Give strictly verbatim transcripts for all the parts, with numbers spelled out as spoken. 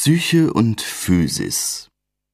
Psyche und Physis.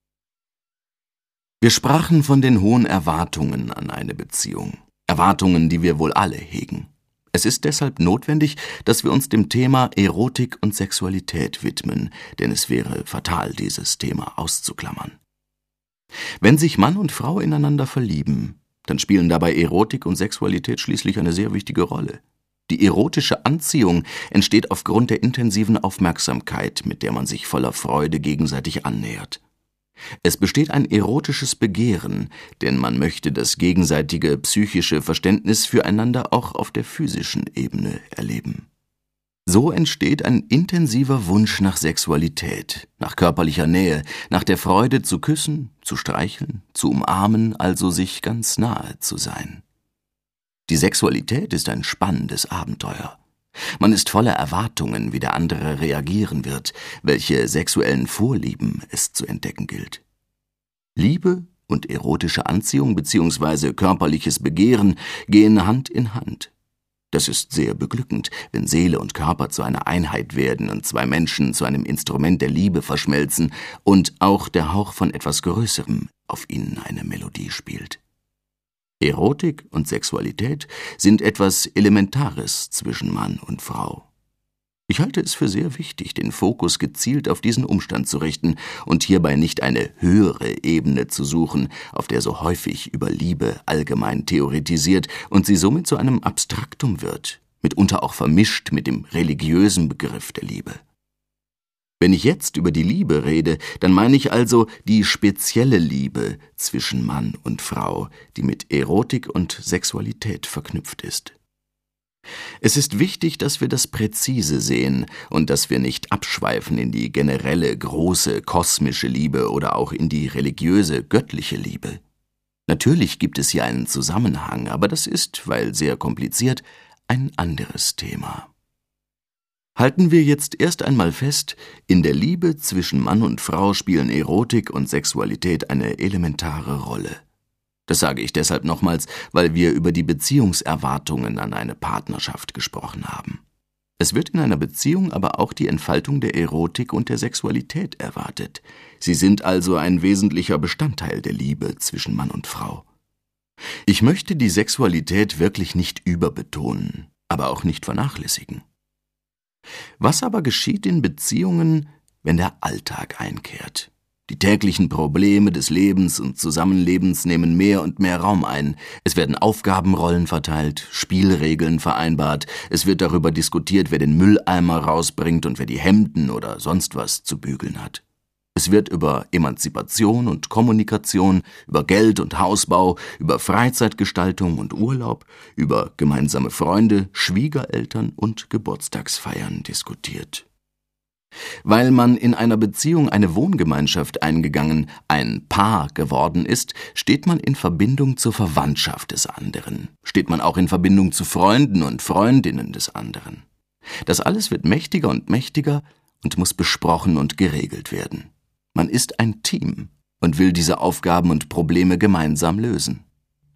Wir sprachen von den hohen Erwartungen an eine Beziehung. Erwartungen, die wir wohl alle hegen. Es ist deshalb notwendig, dass wir uns dem Thema Erotik und Sexualität widmen, denn es wäre fatal, dieses Thema auszuklammern. Wenn sich Mann und Frau ineinander verlieben, dann spielen dabei Erotik und Sexualität schließlich eine sehr wichtige Rolle. Die erotische Anziehung entsteht aufgrund der intensiven Aufmerksamkeit, mit der man sich voller Freude gegenseitig annähert. Es besteht ein erotisches Begehren, denn man möchte das gegenseitige psychische Verständnis füreinander auch auf der physischen Ebene erleben. So entsteht ein intensiver Wunsch nach Sexualität, nach körperlicher Nähe, nach der Freude zu küssen, zu streicheln, zu umarmen, also sich ganz nahe zu sein. Die Sexualität ist ein spannendes Abenteuer. Man ist voller Erwartungen, wie der andere reagieren wird, welche sexuellen Vorlieben es zu entdecken gilt. Liebe und erotische Anziehung bzw. körperliches Begehren gehen Hand in Hand. Das ist sehr beglückend, wenn Seele und Körper zu einer Einheit werden und zwei Menschen zu einem Instrument der Liebe verschmelzen und auch der Hauch von etwas Größerem auf ihnen eine Melodie spielt. Erotik und Sexualität sind etwas Elementares zwischen Mann und Frau. Ich halte es für sehr wichtig, den Fokus gezielt auf diesen Umstand zu richten und hierbei nicht eine höhere Ebene zu suchen, auf der so häufig über Liebe allgemein theoretisiert und sie somit zu einem Abstraktum wird, mitunter auch vermischt mit dem religiösen Begriff der Liebe. Wenn ich jetzt über die Liebe rede, dann meine ich also die spezielle Liebe zwischen Mann und Frau, die mit Erotik und Sexualität verknüpft ist. Es ist wichtig, dass wir das präzise sehen und dass wir nicht abschweifen in die generelle, große, kosmische Liebe oder auch in die religiöse, göttliche Liebe. Natürlich gibt es hier einen Zusammenhang, aber das ist, weil sehr kompliziert, ein anderes Thema. Halten wir jetzt erst einmal fest, in der Liebe zwischen Mann und Frau spielen Erotik und Sexualität eine elementare Rolle. Das sage ich deshalb nochmals, weil wir über die Beziehungserwartungen an eine Partnerschaft gesprochen haben. Es wird in einer Beziehung aber auch die Entfaltung der Erotik und der Sexualität erwartet. Sie sind also ein wesentlicher Bestandteil der Liebe zwischen Mann und Frau. Ich möchte die Sexualität wirklich nicht überbetonen, aber auch nicht vernachlässigen. Was aber geschieht in Beziehungen, wenn der Alltag einkehrt? Die täglichen Probleme des Lebens und Zusammenlebens nehmen mehr und mehr Raum ein. Es werden Aufgabenrollen verteilt, Spielregeln vereinbart, es wird darüber diskutiert, wer den Mülleimer rausbringt und wer die Hemden oder sonst was zu bügeln hat. Es wird über Emanzipation und Kommunikation, über Geld und Hausbau, über Freizeitgestaltung und Urlaub, über gemeinsame Freunde, Schwiegereltern und Geburtstagsfeiern diskutiert. Weil man in einer Beziehung eine Wohngemeinschaft eingegangen, ein Paar geworden ist, steht man in Verbindung zur Verwandtschaft des anderen, steht man auch in Verbindung zu Freunden und Freundinnen des anderen. Das alles wird mächtiger und mächtiger und muss besprochen und geregelt werden. Man ist ein Team und will diese Aufgaben und Probleme gemeinsam lösen.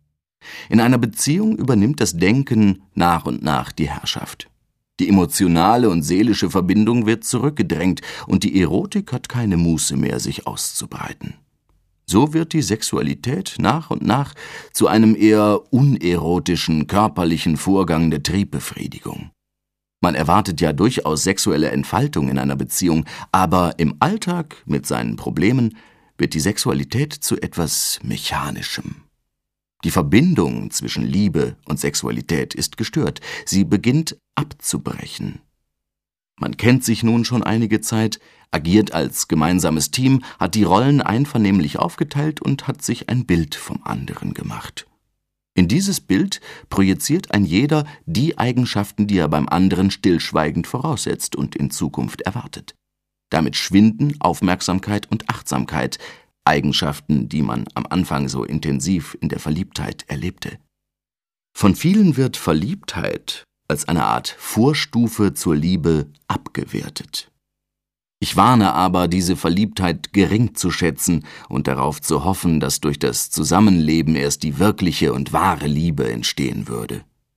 In einer Beziehung übernimmt das Denken nach und nach die Herrschaft. Die emotionale und seelische Verbindung wird zurückgedrängt und die Erotik hat keine Muße mehr, sich auszubreiten. So wird die Sexualität nach und nach zu einem eher unerotischen, körperlichen Vorgang der Triebbefriedigung. Man erwartet ja durchaus sexuelle Entfaltung in einer Beziehung, aber im Alltag mit seinen Problemen wird die Sexualität zu etwas Mechanischem. Die Verbindung zwischen Liebe und Sexualität ist gestört, sie beginnt abzubrechen. Man kennt sich nun schon einige Zeit, agiert als gemeinsames Team, hat die Rollen einvernehmlich aufgeteilt und hat sich ein Bild vom anderen gemacht. In dieses Bild projiziert ein jeder die Eigenschaften, die er beim anderen stillschweigend voraussetzt und in Zukunft erwartet. Damit schwinden Aufmerksamkeit und Achtsamkeit, Eigenschaften, die man am Anfang so intensiv in der Verliebtheit erlebte. Von vielen wird Verliebtheit als eine Art Vorstufe zur Liebe abgewertet. Ich warne aber, diese Verliebtheit gering zu schätzen und darauf zu hoffen, dass durch das Zusammenleben erst die wirkliche und wahre Liebe entstehen würde.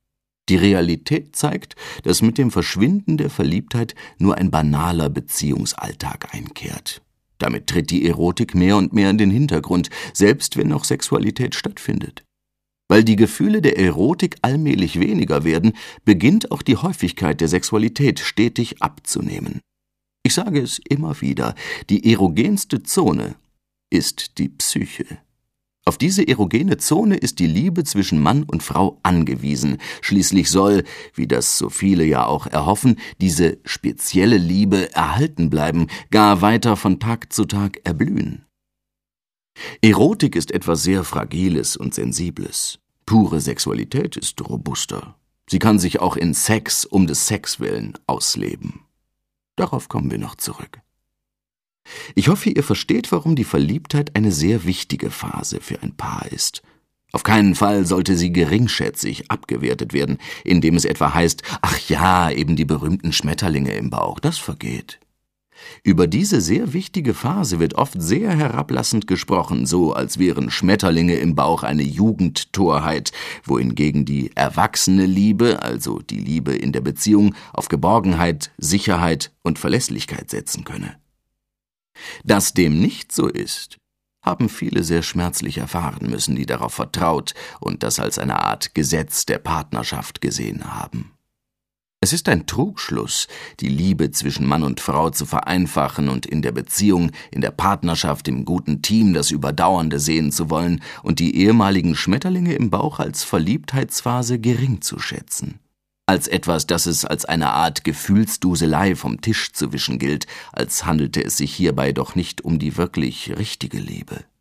Die Realität zeigt, dass mit dem Verschwinden der Verliebtheit nur ein banaler Beziehungsalltag einkehrt. Damit tritt die Erotik mehr und mehr in den Hintergrund, selbst wenn noch Sexualität stattfindet. Weil die Gefühle der Erotik allmählich weniger werden, beginnt auch die Häufigkeit der Sexualität stetig abzunehmen. Ich sage es immer wieder, die erogenste Zone ist die Psyche. Auf diese erogene Zone ist die Liebe zwischen Mann und Frau angewiesen. Schließlich soll, wie das so viele ja auch erhoffen, diese spezielle Liebe erhalten bleiben, gar weiter von Tag zu Tag erblühen. Erotik ist etwas sehr Fragiles und Sensibles. Pure Sexualität ist robuster. Sie kann sich auch in Sex um des Sex willen ausleben. Darauf kommen wir noch zurück. Ich hoffe, ihr versteht, warum die Verliebtheit eine sehr wichtige Phase für ein Paar ist. Auf keinen Fall sollte sie geringschätzig abgewertet werden, indem es etwa heißt, ach ja, eben die berühmten Schmetterlinge im Bauch, das vergeht. Über diese sehr wichtige Phase wird oft sehr herablassend gesprochen, so als wären Schmetterlinge im Bauch eine Jugendtorheit, wohingegen die erwachsene Liebe, also die Liebe in der Beziehung, auf Geborgenheit, Sicherheit und Verlässlichkeit setzen könne. Dass dem nicht so ist, haben viele sehr schmerzlich erfahren müssen, die darauf vertraut und das als eine Art Gesetz der Partnerschaft gesehen haben. Es ist ein Trugschluss, die Liebe zwischen Mann und Frau zu vereinfachen und in der Beziehung, in der Partnerschaft, im guten Team das Überdauernde sehen zu wollen und die ehemaligen Schmetterlinge im Bauch als Verliebtheitsphase gering zu schätzen. Als etwas, das es als eine Art Gefühlsduselei vom Tisch zu wischen gilt, als handelte es sich hierbei doch nicht um die wirklich richtige Liebe.